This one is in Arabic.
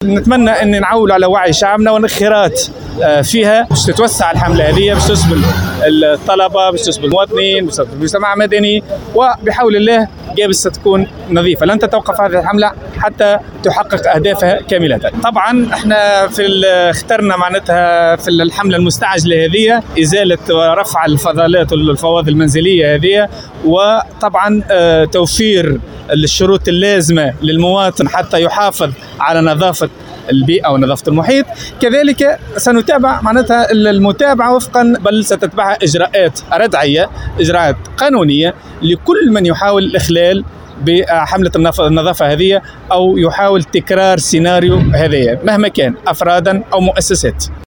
نتمنى أن نعول على وعي شعبنا ونخيرات فيها باش تتوسع الحملة هذه، باش تشمل الطلبة، باش تشمل المواطنين، باش تشمل المجتمع المدني، وبحول الله جابس ستكون نظيفة. لن تتوقف هذه الحملة حتى تحقق أهدافها كاملة. طبعا احنا اخترنا معناتها في الحملة المستعجلة هذه إزالة ورفع الفضلات والفواضل المنزلية هذه، وطبعا توفير الشروط اللازمة للمواطن حتى يحافظ على نظافة البيئة ونظافة المحيط. كذلك سنتابع معناتها المتابعة وفقا، بل ستتبعها إجراءات ردعية، إجراءات قانونية لكل من يحاول الإخلال بحملة النظافة هذه أو يحاول تكرار سيناريو هذه مهما كان، أفرادا أو مؤسسات.